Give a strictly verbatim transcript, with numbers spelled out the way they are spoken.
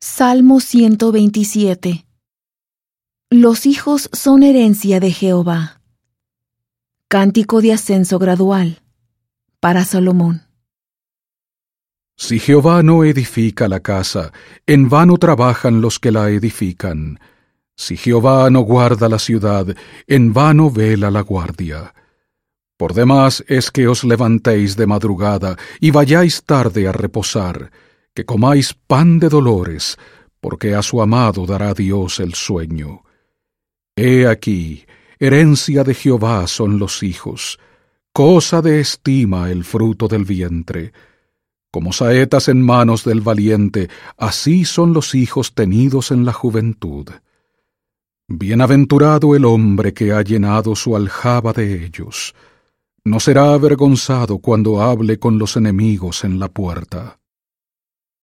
Salmo ciento veintisiete. Los hijos son herencia de Jehová. Cántico de ascenso gradual. Para Salomón. Si Jehová no edifica la casa, en vano trabajan los que la edifican. Si Jehová no guarda la ciudad, en vano vela la guardia. Por demás es que os levantéis de madrugada y vayáis tarde a reposar, que comáis pan de dolores, porque a su amado dará Dios el sueño. He aquí, herencia de Jehová son los hijos, cosa de estima el fruto del vientre. Como saetas en manos del valiente, así son los hijos tenidos en la juventud. Bienaventurado el hombre que ha llenado su aljaba de ellos. No será avergonzado cuando hable con los enemigos en la puerta.